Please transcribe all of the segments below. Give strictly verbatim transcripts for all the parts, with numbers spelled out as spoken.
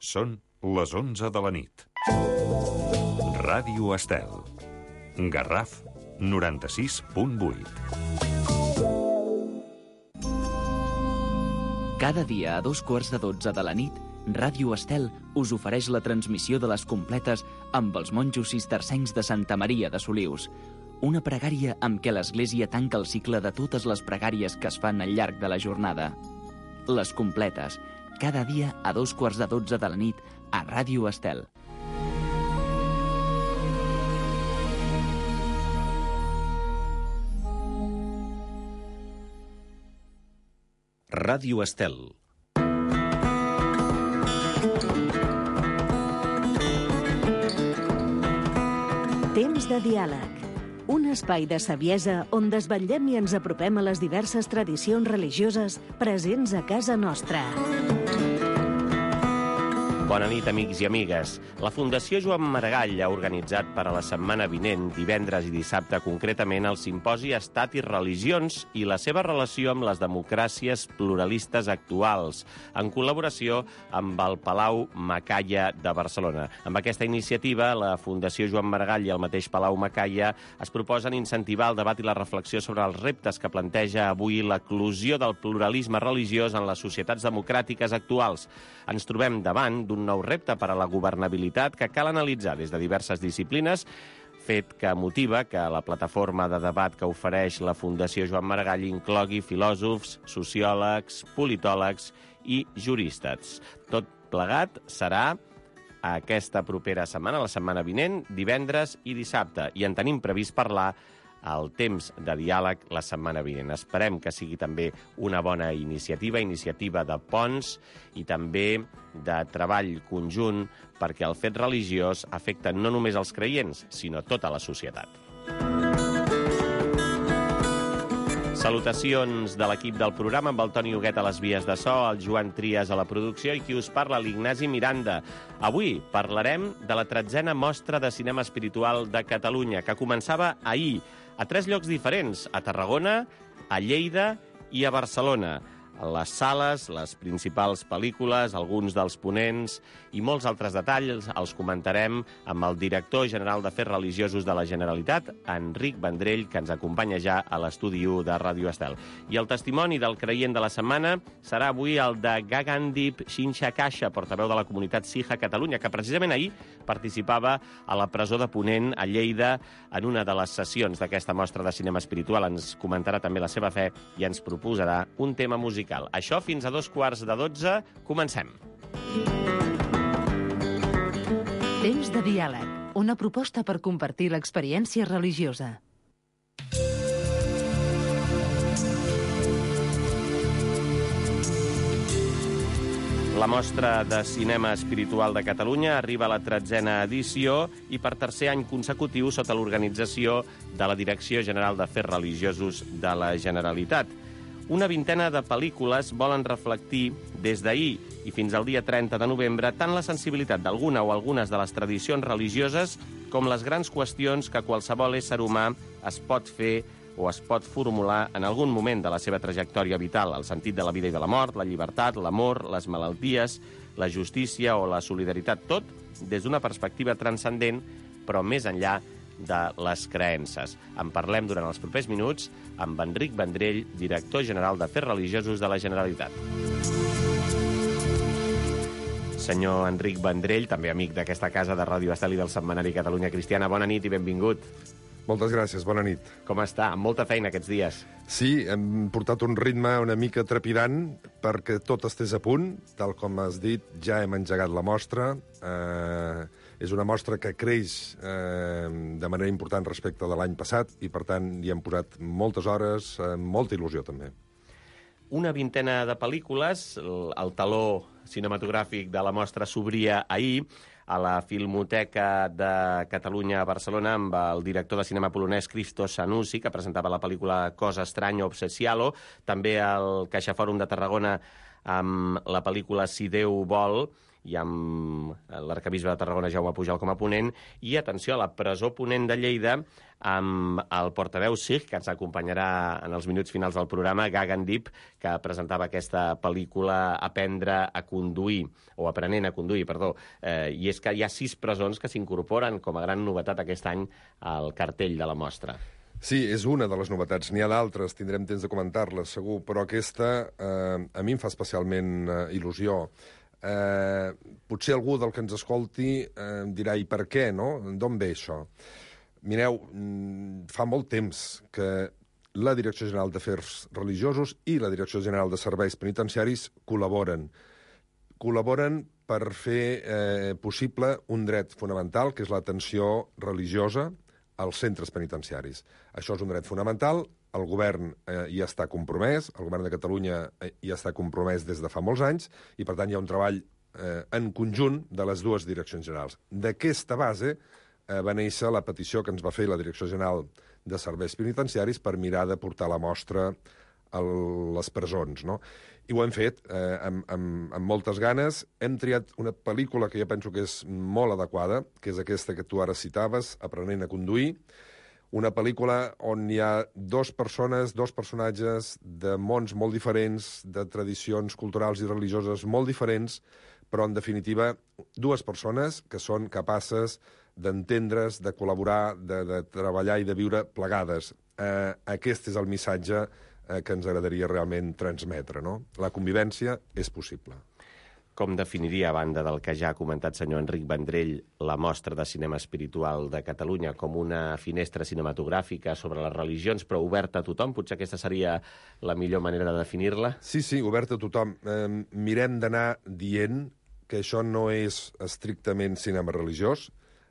Són les onze de la nit. Ràdio Estel. Garraf noranta-sis punt vuit. Cada dia a dos quarts de dotze de la nit, Ràdio Estel us ofereix la transmissió de les completes amb els monjos cistercencs de Santa Maria de Solius. Una pregària amb què l'Església tanca el cicle de totes les pregàries que es fan al llarg de la jornada. Les completes, cada dia a dos quarts de dotze de la nit a Ràdio Estel. Ràdio Estel. Temps de diàleg. Un espai de saviesa on desvetllem i ens apropem a les diverses tradicions religioses presents a casa nostra. Bona nit, amics i amigues. La Fundació Joan Maragall ha organitzat per a la setmana vinent, divendres i dissabte concretament, el simposi Estat i Religions i la seva relació amb les democràcies pluralistes actuals, en col·laboració amb el Palau Macaya de Barcelona. Amb aquesta iniciativa, la Fundació Joan Maragall i el mateix Palau Macaya es proposen incentivar el debat i la reflexió sobre els reptes que planteja avui l'eclosió del pluralisme religiós en les societats democràtiques actuals. Ens trobem davant d'un nou repte per a la governabilitat que cal analitzar des de diverses disciplines, fet que motiva que la plataforma de debat que ofereix la Fundació Joan Maragall inclogui filòsofs, sociòlegs, politòlegs i juristes. Tot plegat serà aquesta propera setmana, la setmana vinent, divendres i dissabte, i en tenim previst parlar el temps de diàleg la setmana vinent. Esperem que sigui també una bona iniciativa, iniciativa de ponts i també de treball conjunt, perquè el fet religiós afecta no només els creients, sinó tota la societat. Salutacions de l'equip del programa, amb el Toni Huguet a les vies de so, el Joan Trias a la producció i qui us parla, l'Ignasi Miranda. Avui parlarem de la tretzena mostra de cinema espiritual de Catalunya, que començava ahir, a tres llocs diferents, a Tarragona, a Lleida i a Barcelona. Les sales, les principals pel·lícules, alguns dels ponents i molts altres detalls els comentarem amb el director general d'Afers Religiosos de la Generalitat, Enric Vendrell, que ens acompanya ja a l'estudi u de Ràdio Estel. I el testimoni del creient de la setmana serà avui el de Gagandip Shinshakasha, portaveu de la comunitat Sikh a Catalunya, que precisament ahir participava a la presó de Ponent, a Lleida, en una de les sessions d'aquesta mostra de cinema espiritual. Ens comentarà també la seva fe i ens proposarà un tema musical. Això fins a dos quarts de dotze. Comencem. Temps de diàleg. Una proposta per compartir l'experiència religiosa. La mostra de cinema espiritual de Catalunya arriba a la tretzena edició i per tercer any consecutiu sota l'organització de la Direcció General d'Afers Religiosos de la Generalitat. Una vintena de pel·lícules volen reflectir des d'ahir i fins al dia trenta de novembre tant la sensibilitat d'alguna o algunes de les tradicions religioses com les grans qüestions que qualsevol ésser humà es pot fer o es pot formular en algun moment de la seva trajectòria vital, el sentit de la vida i de la mort, la llibertat, l'amor, les malalties, la justícia o la solidaritat, tot des d'una perspectiva transcendent, però més enllà de les creences. En parlem durant els propers minuts amb Enric Vendrell, director general d'Afers Religiosos de la Generalitat. Senyor Enric Vendrell, també amic d'aquesta casa de Ràdio Estel i del setmanari Catalunya Cristiana, bona nit i benvingut. Moltes gràcies, bona nit. Com està? Amb molta feina aquests dies. Sí, hem portat un ritme una mica trepidant perquè tot estés a punt. Tal com has dit, ja hem engegat la mostra. Eh, és una mostra que creix eh, de manera important respecte de l'any passat i, per tant, hi hem posat moltes hores, eh, molta il·lusió, també. Una vintena de pel·lícules, el, el taló cinematogràfic de la mostra s'obria ahir a la Filmoteca de Catalunya a Barcelona amb el director de cinema polonès Christos Zanussi, que presentava la pel·lícula Cosa estranya, Obsessialo, també al CaixaFòrum de Tarragona amb la pel·lícula Si Déu vol, i amb l'arcabisbe de Tarragona, Jaume Pujol, com a ponent, i atenció a la presó Ponent de Lleida, amb el portaveu Sig, que ens acompanyarà en els minuts finals del programa, Gagan Deep, que presentava aquesta pel·lícula Aprendre a conduir, o Aprenent a conduir, perdó. Eh, I és que hi ha sis presons que s'incorporen com a gran novetat aquest any al cartell de la mostra. Sí, és una de les novetats. N'hi ha d'altres, tindrem temps de comentar-les, segur, però aquesta eh, a mi em fa especialment eh, il·lusió. Eh, potser algú del que ens escolti eh, dirà, i per què, no? D'on ve això? Mireu, fa molt temps que la Direcció General d'Afers Religiosos i la Direcció General de Serveis Penitenciaris col·laboren. Col·laboren per fer eh, possible un dret fonamental, que és l'atenció religiosa als centres penitenciaris. Això és un dret fonamental, el govern eh, hi està compromès, el govern de Catalunya eh, hi està compromès des de fa molts anys, i per tant hi ha un treball eh, en conjunt de les dues direccions generals. D'aquesta base eh, va néixer la petició que ens va fer la Direcció General de Serveis Penitenciaris per mirar de portar la mostra a les presons, no? I ho hem fet eh, amb, amb, amb moltes ganes. Hem triat una pel·lícula que jo penso que és molt adequada, que és aquesta que tu ara citaves, Aprenent a conduir, una pel·lícula on hi ha dos persones, dos personatges de mons molt diferents, de tradicions culturals i religioses molt diferents, però, en definitiva, dues persones que són capaces d'entendre's, de col·laborar, de, de treballar i de viure plegades. Eh, aquest és el missatge que ens agradaria realment transmetre, no? La convivència és possible. Com definiria, a banda del que ja ha comentat senyor Enric Vendrell, la Mostra de Cinema Espiritual de Catalunya com una finestra cinematogràfica sobre les religions, però oberta a tothom? Potser aquesta seria la millor manera de definir-la? Sí, sí, oberta a tothom. Eh, mirem d'anar dient que això no és estrictament cinema religiós.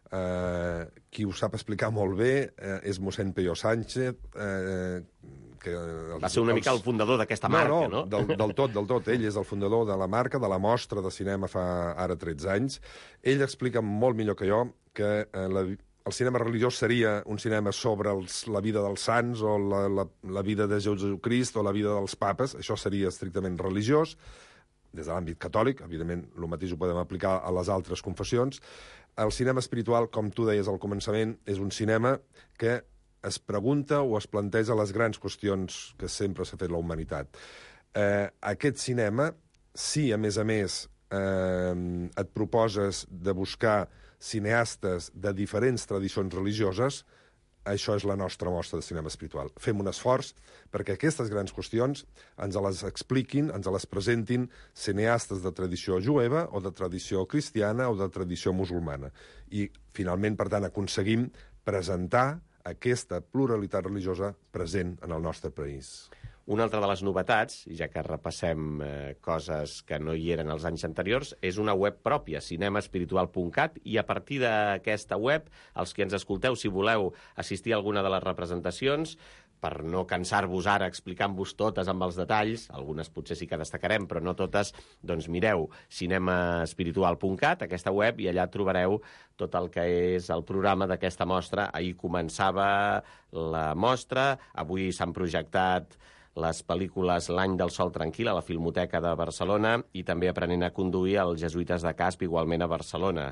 Eh, qui ho sap explicar molt bé eh, és mossèn Peyo Sánchez, eh, que els, va ser una mica el fundador d'aquesta marca, no? No, no, del, del tot, del tot. Ell és el fundador de la marca, de la mostra de cinema fa ara tretze anys. Ell explica molt millor que jo que eh, la, el cinema religiós seria un cinema sobre els, la vida dels sants o la, la, la vida de Jesucrist o la vida dels papes. Això seria estrictament religiós, des de l'àmbit catòlic. Evidentment, el mateix ho podem aplicar a les altres confessions. El cinema espiritual, com tu deies al començament, és un cinema que es pregunta o es planteja les grans qüestions que sempre s'ha fet la humanitat. Eh, aquest cinema, si a més a més eh, et proposes de buscar cineastes de diferents tradicions religioses, això és la nostra mostra de cinema espiritual. Fem un esforç perquè aquestes grans qüestions ens les expliquin, ens les presentin cineastes de tradició jueva o de tradició cristiana o de tradició musulmana. I, finalment, per tant, aconseguim presentar aquesta pluralitat religiosa present en el nostre país. Una altra de les novetats, ja que repassem eh, coses que no hi eren els anys anteriors, és una web pròpia, cinema espiritual punt cat, i a partir d'aquesta web, els que ens escolteu, si voleu assistir a alguna de les representacions, per no cansar-vos ara explicant-vos totes amb els detalls, algunes potser sí que destacarem, però no totes, doncs mireu cinema espiritual punt cat, aquesta web, i allà trobareu tot el que és el programa d'aquesta mostra. Ahir començava la mostra, avui s'han projectat les pel·lícules L'any del sol tranquil a la Filmoteca de Barcelona i també Aprenent a conduir als Jesuïtes de Casp, igualment a Barcelona.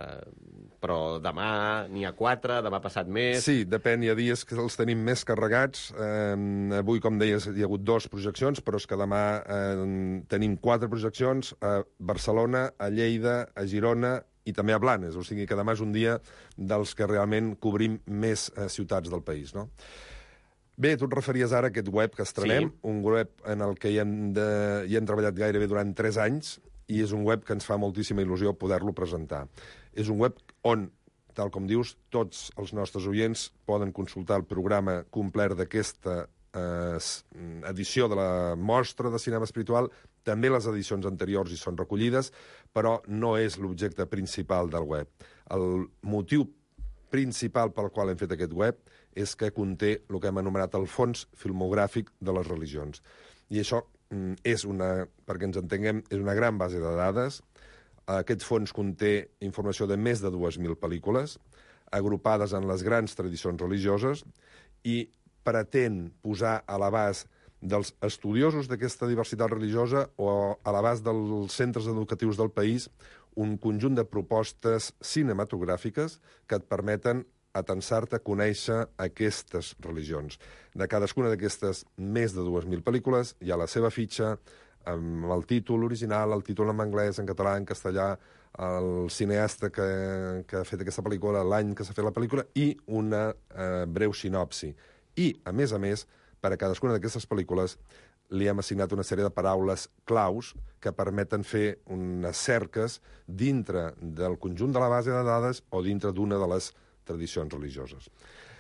Eh, però demà n'hi ha quatre, demà passat més... Sí, depèn, hi ha dies que els tenim més carregats. Eh, avui, com deies, hi ha hagut dues projeccions, però és que demà eh, tenim quatre projeccions a Barcelona, a Lleida, a Girona i també a Blanes. O sigui que demà és un dia dels que realment cobrim més eh, ciutats del país, no? Bé, tu et referies ara a aquest web que estrenem, sí. Un web en el que hi hem, de, hi hem treballat gairebé durant tres anys i és un web que ens fa moltíssima il·lusió poder-lo presentar. És un web on, tal com dius, tots els nostres oients poden consultar el programa complet d'aquesta eh, edició de la mostra de cinema espiritual. També les edicions anteriors hi són recollides, però no és l'objecte principal del web. El motiu principal pel qual hem fet aquest web és que conté el que hem anomenat el fons filmogràfic de les religions. I això és una, perquè ens entenguem, és una gran base de dades. Aquest fons conté informació de més de dues mil pel·lícules, agrupades en les grans tradicions religioses, i pretén posar a l'abast dels estudiosos d'aquesta diversitat religiosa o a l'abast dels centres educatius del país un conjunt de propostes cinematogràfiques que et permeten atensar-te a conèixer aquestes religions. De cadascuna d'aquestes més de dues mil pel·lícules hi ha la seva fitxa, amb el títol original, el títol en anglès, en català, en castellà, el cineasta que, que ha fet aquesta pel·lícula, l'any que s'ha fet la pel·lícula, i una eh, breu sinopsi. I, a més a més, per a cadascuna d'aquestes pel·lícules li hem assignat una sèrie de paraules claus que permeten fer unes cerques dintre del conjunt de la base de dades o dintre d'una de les tradicions religioses.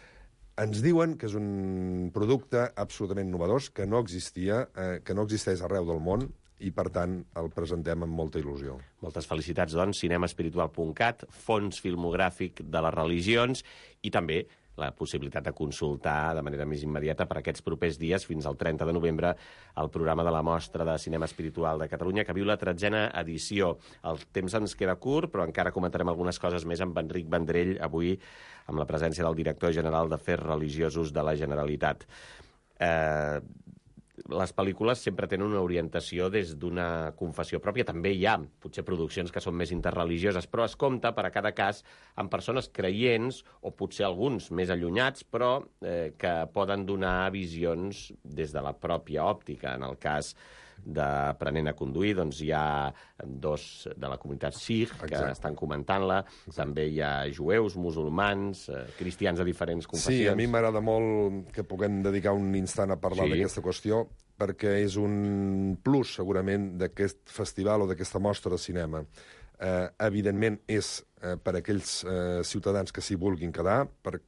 Ens diuen que és un producte absolutament novedós, que no existia, eh, que no existeix arreu del món, i, per tant, el presentem amb molta il·lusió. Moltes felicitats, doncs, cinemaespiritual punt cat, fons filmogràfic de les religions, i també la possibilitat de consultar de manera més immediata per aquests propers dies, fins al trenta de novembre, el programa de la Mostra de Cinema Espiritual de Catalunya, que viu la tretzena edició. El temps ens queda curt, però encara comentarem algunes coses més amb Enric Vendrell, avui amb la presència del director general d'Afers Religiosos de la Generalitat. Eh... Les pel·lícules sempre tenen una orientació des d'una confessió pròpia. També hi ha, potser, produccions que són més interreligioses, però es compta, per a cada cas, amb persones creients, o potser alguns més allunyats, però eh, que poden donar visions des de la pròpia òptica. En el cas d'Aprenent a conduir, doncs hi ha dos de la comunitat Sikh que Exacte. estan comentant-la. També hi ha jueus, musulmans, eh, cristians de diferents confessions. Sí, a mi m'agrada molt que puguem dedicar un instant a parlar sí. d'aquesta qüestió, perquè és un plus, segurament, d'aquest festival o d'aquesta mostra de cinema. Eh, evidentment, és eh, per a aquells eh, ciutadans que s'hi vulguin quedar, per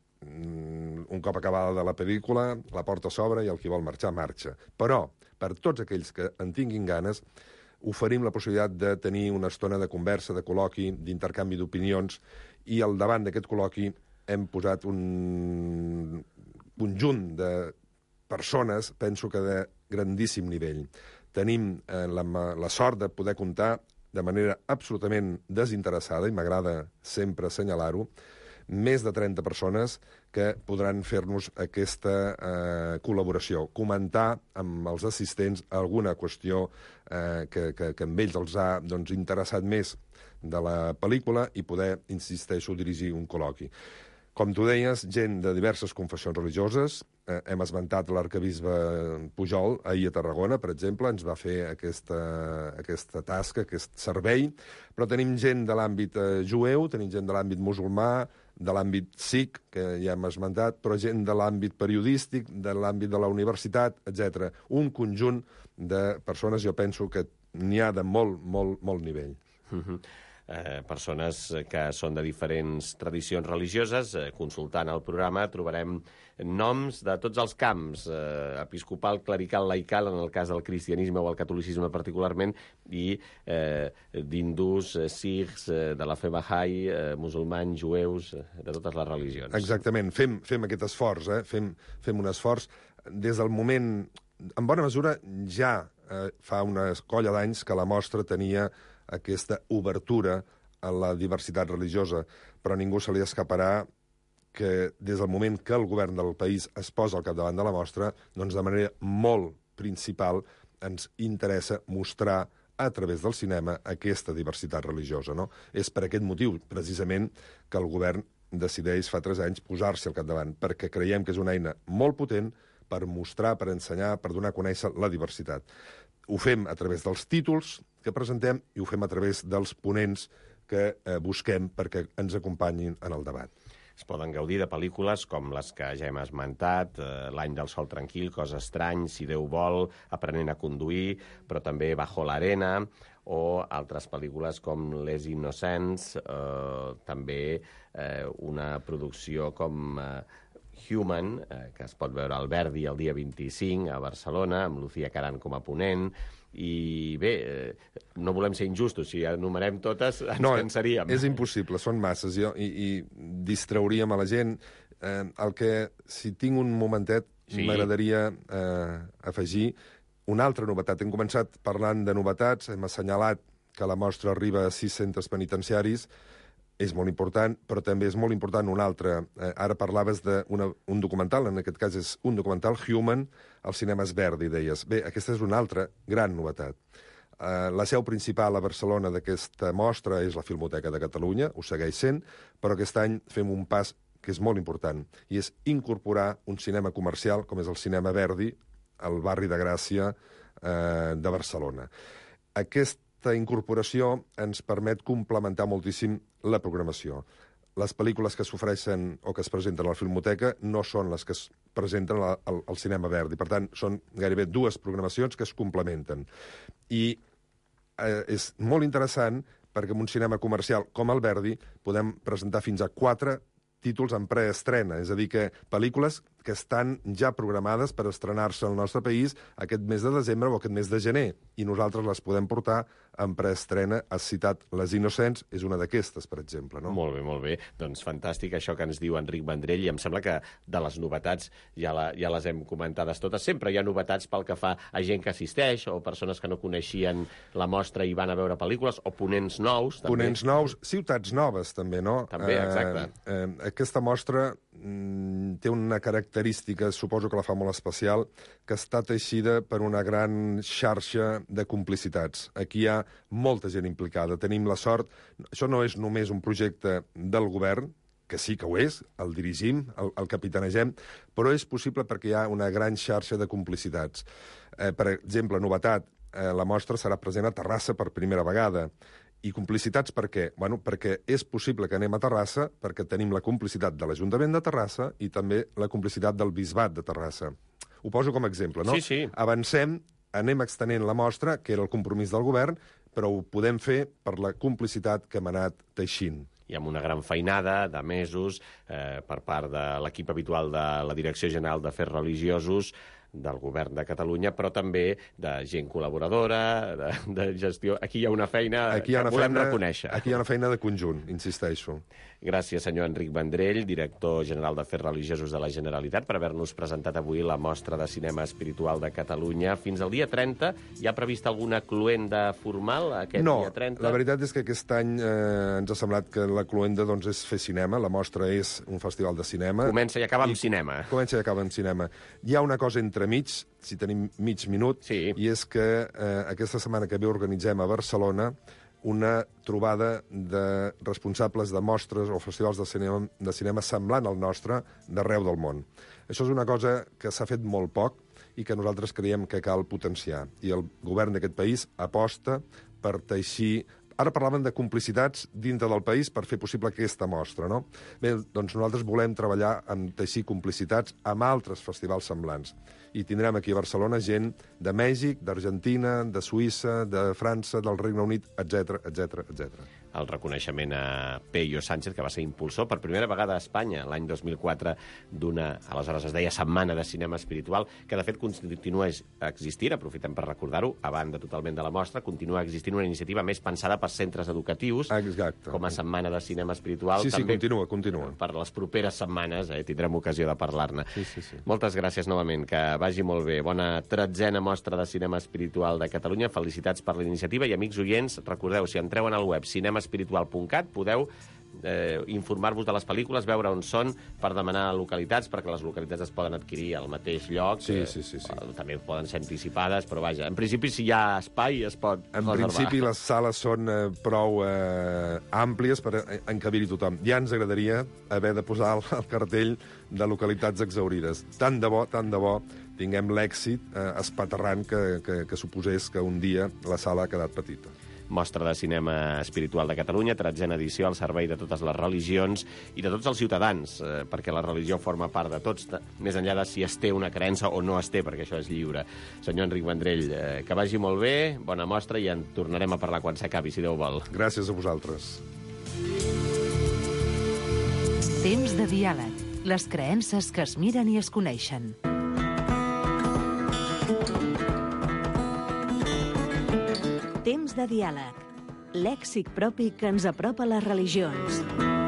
un cop acabada la pel·lícula, la porta s'obre i el qui vol marxar, marxa. Però, per tots aquells que en tinguin ganes, oferim la possibilitat de tenir una estona de conversa, de col·loqui, d'intercanvi d'opinions, i al davant d'aquest col·loqui hem posat un conjunt de persones, penso que de grandíssim nivell. Tenim eh, la, la sort de poder comptar de manera absolutament desinteressada, i m'agrada sempre assenyalar-ho, més de trenta persones que podran fer-nos aquesta eh, col·laboració, comentar amb els assistents alguna qüestió eh, que, que, que amb ells els ha doncs, interessat més de la pel·lícula i poder, insisteixo, dirigir un col·loqui. Com tu deies, gent de diverses confessions religioses. Eh, hem esmentat l'arquebisbe Pujol ahir a Tarragona, per exemple, ens va fer aquesta, aquesta tasca, aquest servei, però tenim gent de l'àmbit eh, jueu, tenim gent de l'àmbit musulmà, de l'àmbit Sikh, que ja hem esmentat, però gent de l'àmbit periodístic, de l'àmbit de la universitat, etcètera. Un conjunt de persones, jo penso que n'hi ha de molt, molt, molt nivell. Mm-hmm. Eh, persones que són de diferents tradicions religioses. Eh, consultant el programa trobarem noms de tots els camps, eh, episcopal, clerical, laical, en el cas del cristianisme o el catolicisme particularment, i eh, d'hindús, eh, sikhs, eh, de la fe Bahá'í, eh, musulmans, jueus, eh, de totes les religions. Exactament. Fem, fem aquest esforç, eh? fem, fem un esforç. Des del moment, en bona mesura, ja eh, fa una colla d'anys que la mostra tenia aquesta obertura a la diversitat religiosa, però ningú se li escaparà que des del moment que el govern del país es posa al capdavant de la mostra, doncs de manera molt principal ens interessa mostrar a través del cinema aquesta diversitat religiosa. No? És per aquest motiu, precisament, que el govern decideix fa tres anys posar-se al capdavant, perquè creiem que és una eina molt potent per mostrar, per ensenyar, per donar a conèixer la diversitat. Ho fem a través dels títols que presentem i ho fem a través dels ponents que eh, busquem perquè ens acompanyin en el debat. Es poden gaudir de pel·lícules com les que ja hem esmentat, eh, L'any del sol tranquil, Cos estrany, Si Déu vol, Aprenent a conduir, però també Bajo l'arena, o altres pel·lícules com Les innocents, eh, també eh, una producció com eh, Human, eh, que es pot veure al Verdi el dia vint-i-cinc a Barcelona, amb Lucía Caran com a ponent. I bé, eh, no volem ser injustos, si enumerem totes ens no, cansaríem. És impossible, són masses, jo, i, i distrauríem a la gent. Eh, el que, si tinc un momentet, sí. m'agradaria eh, afegir una altra novetat. Hem començat parlant de novetats, hem assenyalat que la mostra arriba a sis centres penitenciaris, és molt important, però també és molt important un altre. Eh, ara parlaves d'un documental, en aquest cas és un documental, Human, als cinemes Verdi, deies. Bé, aquesta és una altra gran novetat. eh, la seu principal a Barcelona d'aquesta mostra és la Filmoteca de Catalunya, ho segueix sent, però aquest any fem un pas que és molt important, i és incorporar un cinema comercial, com és el Cinema Verdi, al barri de Gràcia eh, de Barcelona. Aquesta incorporació ens permet complementar moltíssim la programació. Les pel·lícules que s'ofereixen o que es presenten a la Filmoteca no són les que es presenten al, al, al Cinema Verdi. Per tant, són gairebé dues programacions que es complementen. I eh, és molt interessant perquè en un cinema comercial com el Verdi podem presentar fins a quatre títols en preestrena, és a dir, que pel·lícules que estan ja programades per estrenar-se al nostre país aquest mes de desembre o aquest mes de gener, i nosaltres les podem portar en preestrena. Has citat Les Innocents, és una d'aquestes, per exemple, no? Molt bé, molt bé. Doncs fantàstic això que ens diu Enric Vendrell, i em sembla que de les novetats ja, la, ja les hem comentades totes. Sempre hi ha novetats pel que fa a gent que assisteix, o persones que no coneixien la mostra i van a veure pel·lícules, o ponents nous. També. Ponents nous, ciutats noves, també, no? També, exacte. Eh, eh, aquesta mostra mm, té una característica, suposo que la fa molt especial, que està teixida per una gran xarxa de complicitats. Aquí hi ha molta gent implicada. Tenim la sort... Això no és només un projecte del govern, que sí que ho és, el dirigim, el, el capitanegem, però és possible perquè hi ha una gran xarxa de complicitats. Eh, per exemple, novetat, eh, la mostra serà present a Terrassa per primera vegada. I complicitats per què? Bueno, perquè és possible que anem a Terrassa perquè tenim la complicitat de l'Ajuntament de Terrassa i també la complicitat del Bisbat de Terrassa. Ho poso com a exemple, no? Sí, sí. Avancem, anem extenent la mostra, que era el compromís del govern, però ho podem fer per la complicitat que hem anat teixint. I amb una gran feinada de mesos eh, per part de l'equip habitual de la Direcció General d'Afers Religiosos del Govern de Catalunya, però també de gent col·laboradora, de, de gestió. Aquí hi ha una feina aquí hi ha una que volem feina, reconèixer. Aquí hi ha una feina de conjunt, insisteixo. Gràcies, senyor Enric Vendrell, director general d'Afers Religiosos de la Generalitat, per haver-nos presentat avui la mostra de cinema espiritual de Catalunya. Fins al dia trenta, hi ha previst alguna cluenda formal aquest no, dia trenta? No, la veritat és que aquest any eh, ens ha semblat que la cluenda doncs, és fer cinema. La mostra és un festival de cinema. Comença i acaba amb I, cinema. Comença i acaba amb cinema. Hi ha una cosa entremig, si tenim mig minut, sí. I és que eh, aquesta setmana que ve organitzem a Barcelona una trobada de responsables de mostres o festivals de cinema, de cinema semblant al nostre d'arreu del món. Això és una cosa que s'ha fet molt poc i que nosaltres creiem que cal potenciar. I el govern d'aquest país aposta per teixir... Ara parlaven de complicitats dintre del país per fer possible aquesta mostra, no? Bé, doncs nosaltres volem treballar en teixir complicitats amb altres festivals semblants. I tindrem aquí a Barcelona gent de Mèxic, d'Argentina, de Suïssa, de França, del Regne Unit, etcètera, etcètera, etcètera. El reconeixement a Peyo Sánchez, que va ser impulsor per primera vegada a Espanya l'any dos mil quatre d'una, aleshores es deia Setmana de Cinema Espiritual, que de fet continua existint, aprofitem per recordar-ho, a banda totalment de la mostra, continua existint una iniciativa més pensada per centres educatius, exacte, com a Setmana de Cinema Espiritual. Sí, sí, també continua, continua. Per les properes setmanes eh, tindrem ocasió de parlar-ne. Sí, sí, sí. Moltes gràcies novament, que vagi molt bé. Bona tretzena mostra de cinema espiritual de Catalunya. Felicitats per la iniciativa i, amics oients, recordeu, si entreu en el web cinema espiritual punt cat podeu eh, informar-vos de les pel·lícules, veure on són, per demanar localitats, perquè les localitats es poden adquirir al mateix lloc. Sí, eh, sí, sí, sí. També poden ser anticipades, però vaja, en principi si hi ha espai es pot En reservar. principi les sales són eh, prou eh, àmplies per encabir-hi tothom. Ja ens agradaria haver de posar el, el cartell de localitats exaurides. Tant de bo, tant de bo, tinguem l'èxit eh, espaterrant que, que, que suposés que un dia la sala ha quedat petita. Mostra de Cinema Espiritual de Catalunya, tretzena edició al servei de totes les religions i de tots els ciutadans, eh, perquè la religió forma part de tots, més enllà de si es té una creença o no es té, perquè això és lliure. Senyor Enric Vendrell, eh, que vagi molt bé, bona mostra, i en tornarem a parlar quan s'acabi, si Déu vol. Gràcies a vosaltres. Temps de diàleg. Les creences que es miren i es coneixen. Temps de diàleg. Lèxic propi que ens apropa a les religions.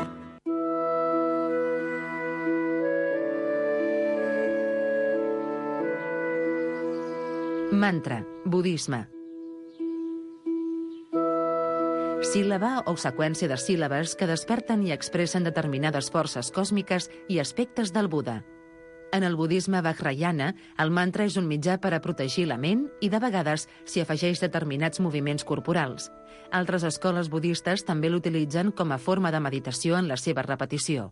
Mantra, budisme. Síl·laba o seqüència de síl·labes que desperten i expressen determinades forces còsmiques i aspectes del Buda. En el budisme vajrayana, el mantra és un mitjà per a protegir la ment i, de vegades, s'hi afegeix determinats moviments corporals. Altres escoles budistes també l'utilitzen com a forma de meditació en la seva repetició.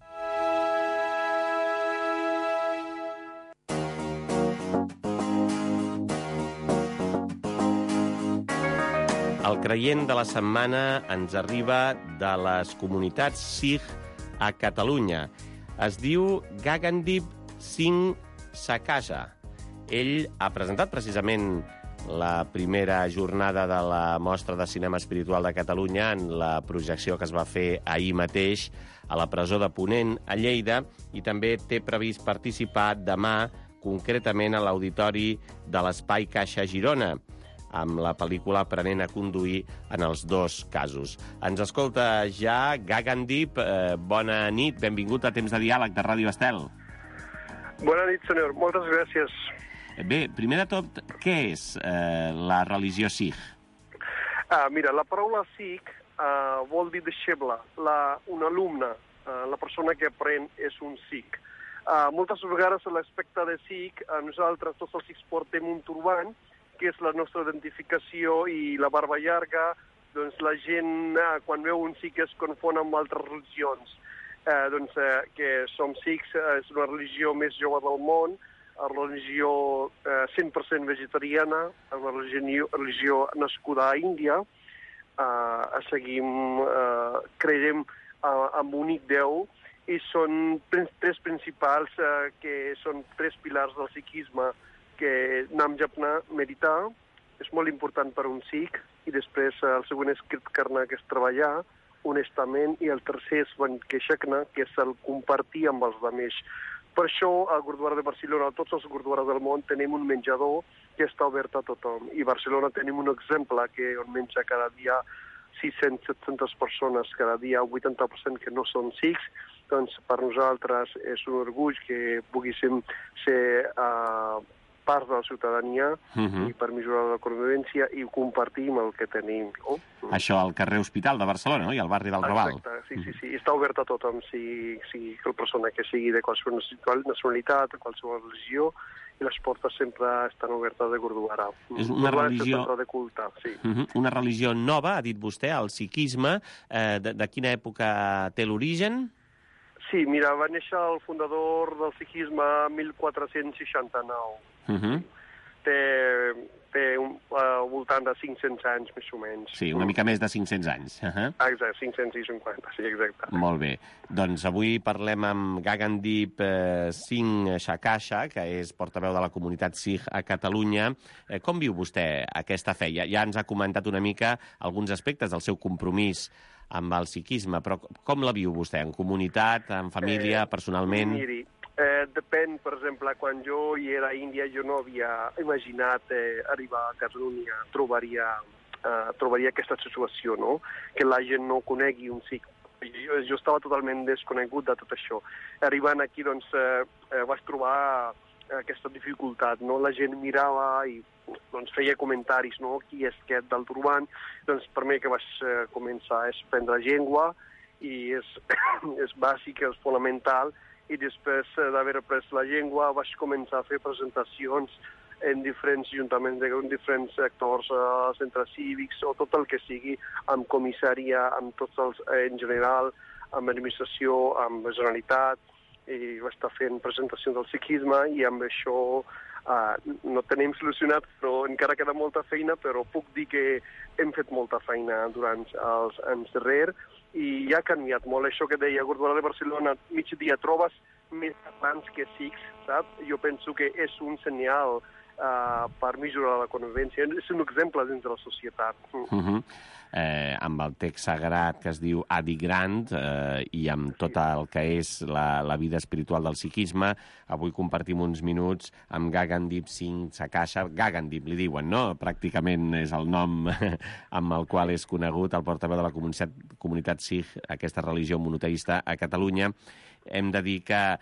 El creient de la setmana ens arriba de les comunitats Sikh a Catalunya. Es diu Gagandeep Singh Sakasa. Ell ha presentat precisament la primera jornada de la Mostra de Cinema Espiritual de Catalunya en la projecció que es va fer ahir mateix a la presó de Ponent, a Lleida, i també té previst participar demà, concretament a l'auditori de l'Espai Caixa Girona, amb la pel·lícula Aprenent a conduir en els dos casos. Ens escolta ja Gagandeep. Eh, bona nit, benvingut a Temps de Diàleg de Ràdio Estel. Bona nit, senyor. Moltes gràcies. Bé, primer de tot, què és eh, la religió Sikh? Ah, mira, la paraula Sikh uh, vol dir deixeble, la, un alumne, uh, la persona que aprèn és un Sikh. Uh, moltes vegades a l'aspecte de Sikh, uh, nosaltres tots els Sikhs portem un turban, que és la nostra identificació, i la barba llarga, doncs la gent, eh, quan veu un Sikh, es confon amb altres religions. Eh, doncs eh, que som Sikhs, eh, és una religió més jove del món, una religió eh, cent per cent vegetariana, una religió, religió nascuda a Índia. Eh, seguim, eh, creiem eh, en únic Déu, i són tres principals, eh, que són tres pilars del sikhisme, que Nam Japna, meditar, és molt important per un Sikh, i després el segon és Kirtkarna, que és treballar honestament, i el tercer és Vankeshakna, que és el compartir amb els altres. Per això, al Gurdwara de Barcelona, tots els Gurdwaras del món, tenim un menjador que està obert a tothom. I a Barcelona tenim un exemple que on menja cada dia sis-centes a set-centes persones, cada dia vuitanta per cent que no són Sikhs. Doncs per nosaltres és un orgull que poguéssim ser uh, part de la ciutadania, uh-huh. i per millorar la convivència i compartir el que tenim. No? Això al carrer Hospital de Barcelona, no? I al barri del Raval. Exacte, sí, sí, sí. Està obert a tothom, sigui, sigui la persona que sigui de qualsevol nacionalitat, de qualsevol religió, i les portes sempre estan obertes de Gurdwara. És una religió... de culte, sí. Uh-huh. Una religió nova, ha dit vostè, el sikhisme. Eh, de, de quina època té l'origen? Sí, mira, va néixer el fundador del sikhisme mil quatre-cents seixanta-nou. Uh-huh. Té, té un, uh, voltant de cinc-cents anys, més o menys. Sí, una mica més de cinc-cents anys. Uh-huh. Exacte, cinc-cents cinquanta, sí, exacte. Molt bé. Doncs avui parlem amb Gagandeep eh, Singh Sakasa, que és portaveu de la comunitat Sikh a Catalunya. Eh, com viu vostè aquesta fe? Ja, ja ens ha comentat una mica alguns aspectes del seu compromís amb el sikhisme, però com la viu vostè? En comunitat, en família, eh, personalment? Miri, eh, depèn, per exemple, quan jo hi era a Índia, jo no havia imaginat eh, arribar a Catalunya, trobaria, eh, trobaria aquesta situació, no? Que la gent no conegui un sikh. Jo, jo estava totalment desconegut de tot això. Arribant aquí, doncs, eh, eh, vaig trobar aquesta dificultat, no? La gent mirava i doncs, feia comentaris, no? Qui és aquest del turban? Doncs per mi que vaig eh, començar a aprendre llengua, i és, és bàsic, és fonamental, i després eh, d'haver après la llengua vaig començar a fer presentacions en diferents ajuntaments, en diferents sectors, eh, centres cívics, o tot el que sigui, amb comissaria, amb tots els, eh, en general, amb administració, amb la Generalitat, i vaig estar fent presentacions del sikhisme, i amb això uh, no tenim solucionat, però encara queda molta feina, però puc dir que hem fet molta feina durant els anys darrere, i ja ha canviat molt. Això que deia Gurdwara de Barcelona, migdia trobes més catalans que sikhs, saps? Jo penso que és un senyal uh, per millorar la convivència. És un exemple dins de la societat. Uh-huh. Eh, amb el text sagrat que es diu Adi Granth, eh, i amb tot el que és la, la vida espiritual del sikhisme, avui compartim uns minuts amb Gagandeep Singh Sakasa. Gagandeep li diuen, no? Pràcticament és el nom amb el qual és conegut el portaveu de la comunitat, comunitat Sikh, aquesta religió monoteista a Catalunya. Hem de dir que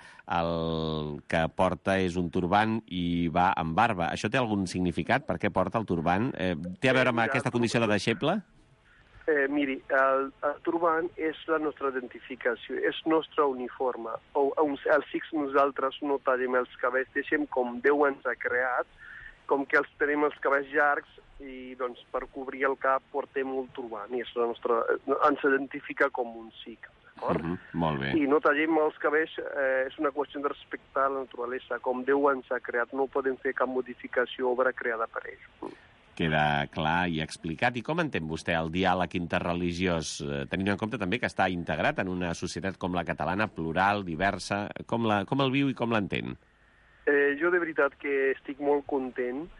el que porta és un turban i va amb barba. Això té algun significat? Per què porta el turban? Eh, té a veure amb aquesta condició de deixeble? Eh, miri, el, el turbant és la nostra identificació, és nostre uniforme. O, els sikhs nosaltres no tallem els cabells, deixem com Déu ens ha creat, com que els tenim els cabells llargs i doncs, per cobrir el cap portem el turbant i és la nostra, ens identifica com un sikh. Uh -huh, molt bé. I no tallem els cabells, eh, és una qüestió de respectar la naturalesa, com Déu ens ha creat, no podem fer cap modificació obra creada per ell. Queda clar i explicat. I com entén vostè el diàleg interreligiós, eh, tenint en compte també que està integrat en una societat com la catalana, plural, diversa, com, la, com el viu i com l'entén? Eh, jo de veritat que estic molt content.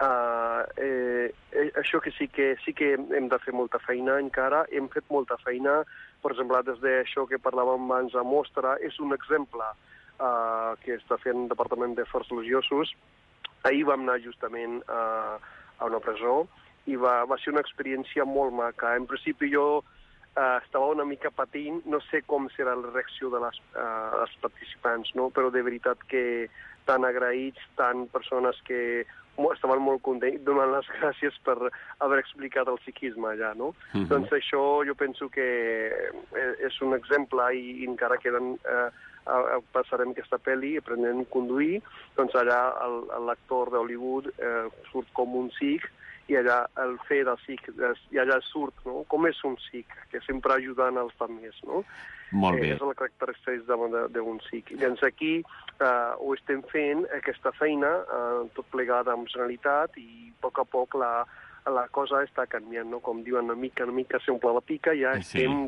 Uh, eh, eh, això que sí que sí que hem de fer molta feina encara, hem fet molta feina, per exemple, des d'això que parlàvem abans a Mostra, és un exemple uh, que està fent el Departament d'Afers Religiosos. Ahir vam anar justament uh, a una presó i va, va ser una experiència molt maca. En principi jo uh, estava una mica patint, no sé com serà la reacció de les, uh, dels participants, no? Però de veritat que tan agraïts, tan persones que estaven molt contents, donant les gràcies per haver explicat el sikhisme allà, no? Uh-huh. Doncs això jo penso que és un exemple i, i encara queden... Eh, passarem aquesta pel·li, Aprenent a conduir, doncs allà l'actor d'Hollywood eh, surt com un sikh i allà el fer del sikh, i allà surt, no? Com és un sikh, que sempre ajudant els altres, no? Molt bé. Eh, és la característica d'un sikh. I doncs aquí eh, ho estem fent, aquesta feina, eh, tot plegat amb generalitat, i a poc a poc la, la cosa està canviant, no? Com diuen, una mica, una mica s'omple la pica, ja sí. estem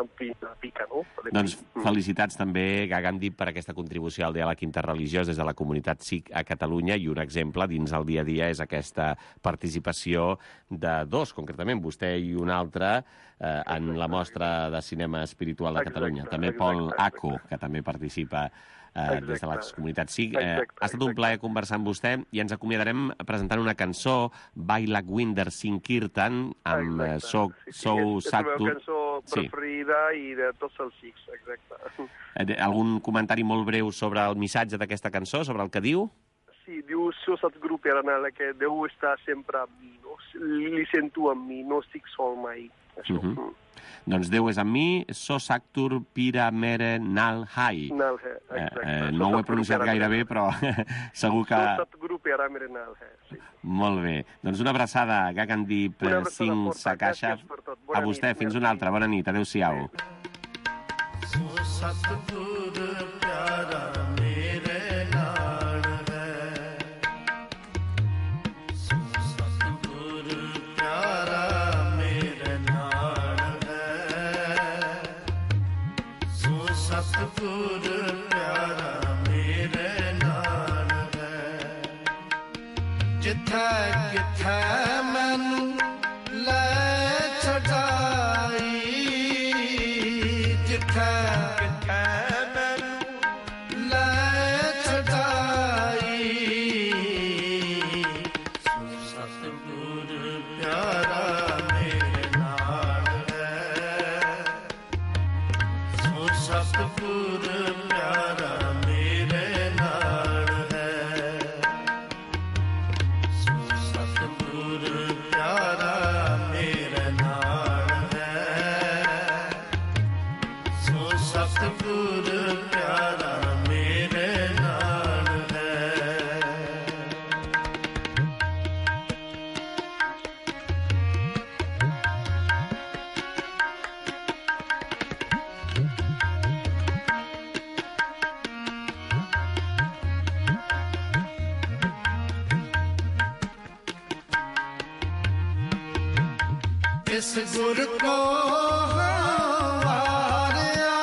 a pica, no? Doncs felicitats també, Gagandip, per aquesta contribució al diàleg interreligiós des de la comunitat sikh a Catalunya, i un exemple dins el dia a dia és aquesta participació de dos, concretament, vostè i un altre, eh, en la mostra de cinema espiritual de Catalunya. Exacte, també Pol Aco, que també participa eh, des de la comunitat sikh. Eh, ha estat un plaer conversar amb vostè i ens acomiadarem presentant una cançó, Bailakwinder Sinkirtan, amb eh, So, sí, sí, So és, Saktur. És la meva cançó preferida sí. i de tots els sikhs, exacte. Eh, algun comentari molt breu sobre el missatge d'aquesta cançó, sobre el que diu? Sí, diu So Satguru Pyaranala, que Déu està sempre amb mi, no? Li sento amb mi, no estic sol mai. Això. Uh -huh. Doncs Déu és amb mi, So Saktur Pira Mere Nal Hai. Nal Hai, exacte. Eh, eh, no ho he pronunciat gaire bé, però segur que... So Satguru Pira Mere Nal Hai, sí. Molt bé. Doncs una abraçada, Gagandip Singh Sakasha. A vostè, nit, fins una altra. Bona nit, adéu-siau. So Satguru Pyara Mere Nal Hai. So Satguru Pyara Satgur pyara mere naal hai, jithe kithe mainu le chadai, jithe kithe mainu le chadai, Satgur pyara mere naal hai, Satgur pyara mere naal hai, Satgur pyara mere naal hai, Satgur pyara mere naal hai. इस गुर को हारिया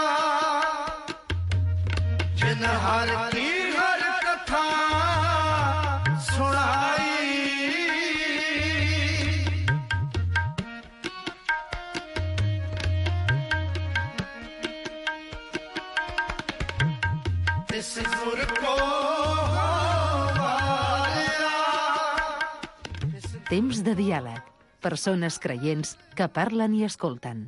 जिन हर की हर कथा सुनाई, इस गुर को हारिया. Temps de diàleg. Persones creients que parlen i escolten.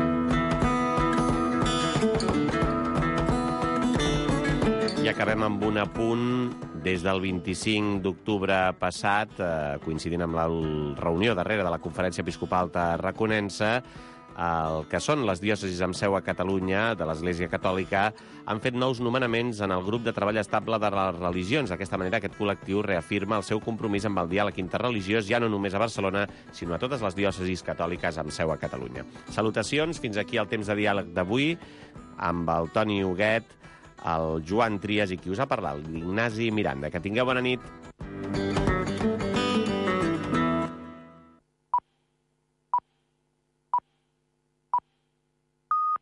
I acabem amb un apunt. Des del vint-i-cinc d'octubre passat, eh, coincidint amb la reunió darrere de la Conferència Episcopal Tarraconense, el que són les diòcesis amb seu a Catalunya de l'Església Catòlica han fet nous nomenaments en el grup de treball estable de les religions. D'aquesta manera, aquest col·lectiu reafirma el seu compromís amb el diàleg interreligiós, ja no només a Barcelona, sinó a totes les diòcesis catòliques amb seu a Catalunya. Salutacions, fins aquí el temps de diàleg d'avui, amb el Toni Huguet, el Joan Trias i qui us ha parlat, l'Ignasi Miranda. Que tingueu bona nit.